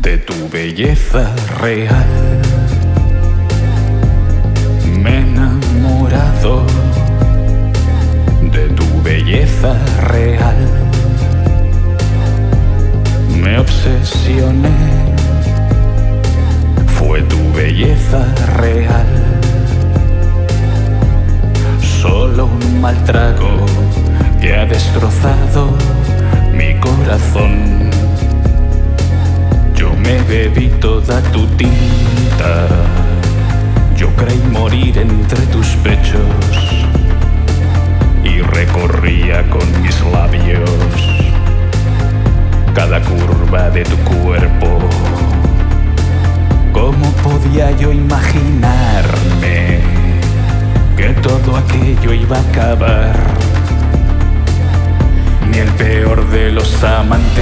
de tu belleza real. Me he enamorado de tu belleza real. Me obsesioné, fue tu belleza real. Solo un mal trago que ha destrozado mi corazón. Yo me bebí toda tu tinta, yo creí morir entre tus pechos y recorría con mis labios cada curva de tu cuerpo. ¿Cómo podía yo imaginarme que todo aquello iba a acabar? Ni el peor de los amantes